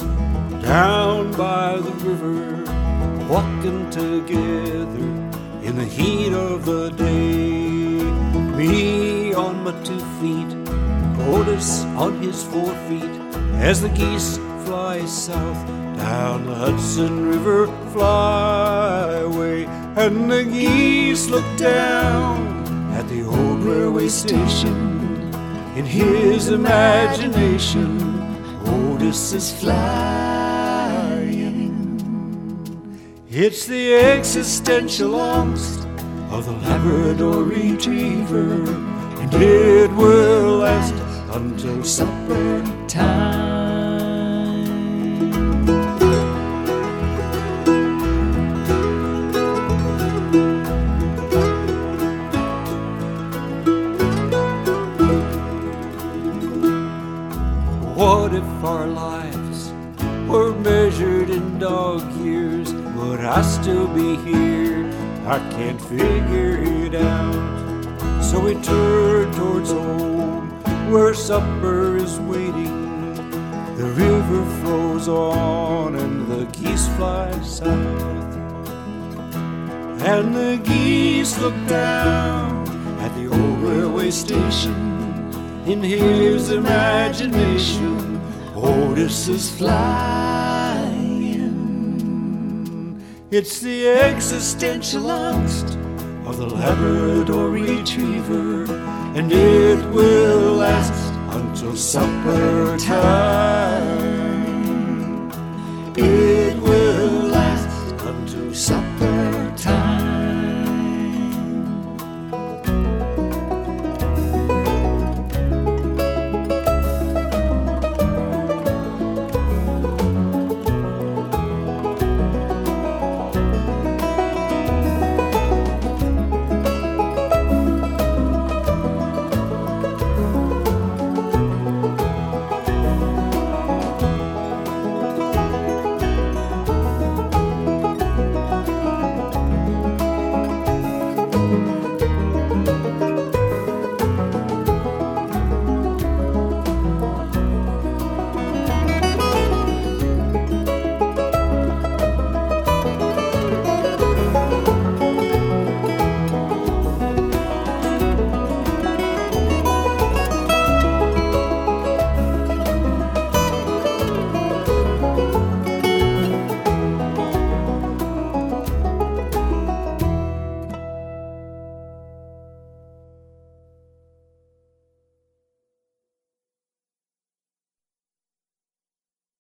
down by the river, walking together in the heat of the day. Me on my 2 feet, Otis on his 4 feet, as the geese fly south down the Hudson River flyway. And the geese look down at the old railway station. In his imagination, Otis is flying. It's the existential angst of the Labrador Retriever, and it will last until supper time. What if our lives were measured in dog years? Would I still be here? I can't figure it out. So we turn towards home, where supper is waiting. The river flows on and the geese fly south. And the geese look down at the old railway station. In his imagination, Otis is flying. It's the existential angst of the Labrador Retriever, and it will last until supper time. It will last until supper